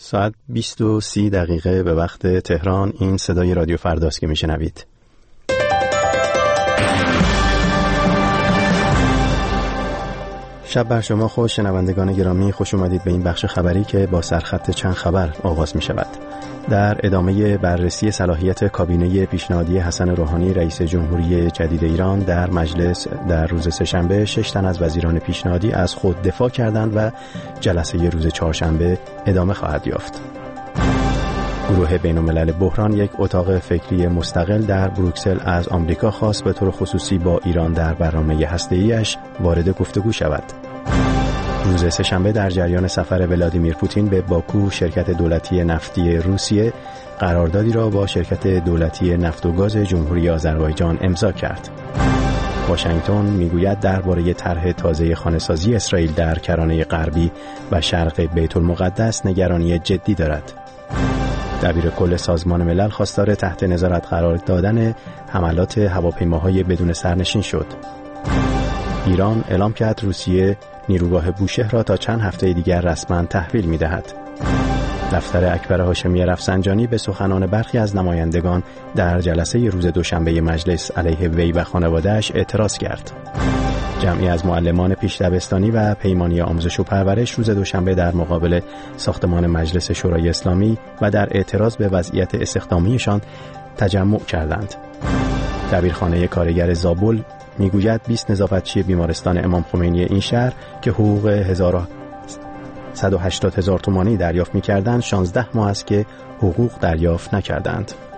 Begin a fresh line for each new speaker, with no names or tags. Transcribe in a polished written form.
ساعت 20:30 به وقت تهران. این صدای رادیو فرداست که میشنوید. شب بر شما خوش. شنوندگان گرامی، خوش اومدید به این بخش خبری که با سرخط چند خبر آغاز می شود. در ادامه بررسی صلاحیت کابینه پیشنهادی حسن روحانی رئیس جمهوری جدید ایران در مجلس در روز سه‌شنبه 6 تن از وزیران پیشنهادی از خود دفاع کردند و جلسه روز چهارشنبه ادامه خواهد یافت. گروه بین‌الملل بحران یک اتاق فکری مستقل در بروکسل از آمریکا خواست به طور خصوصی با ایران در برنامه هسته‌ای‌اش وارد گفتگو شود. روز سه‌شنبه در جریان سفر ولادیمیر پوتین به باکو، شرکت دولتی نفتی روسیه قراردادی را با شرکت دولتی نفت و گاز جمهوری آذربایجان امضا کرد. واشنگتن میگوید درباره طرح تازه خانه‌سازی اسرائیل در کرانه غربی و شرق بیت المقدس نگرانی جدی دارد. دبیر کل سازمان ملل خواستار تحت نظارت قرار دادن حملات هواپیماهای بدون سرنشین شد. ایران اعلام کرد روسیه نیروگاه بوشهر را تا چند هفته دیگر رسما تحویل می‌دهد. دفتر اکبر هاشمی رفسنجانی به سخنان برخی از نمایندگان در جلسه روز دوشنبه مجلس علیه وی و خانواده‌اش اعتراض کرد. جمعی از معلمان پیش دبستانی و پیمانی آموزش و پرورش روز دوشنبه در مقابل ساختمان مجلس شورای اسلامی و در اعتراض به وضعیت استخدامیشان تجمع کردند. دبیرخانه کارگر زابل میگوید 20 نظافتچی بیمارستان امام خمینی این شهر که حقوق 180,000 تومانی دریافت می‌کردند 16 ماه است که حقوق دریافت نکردند.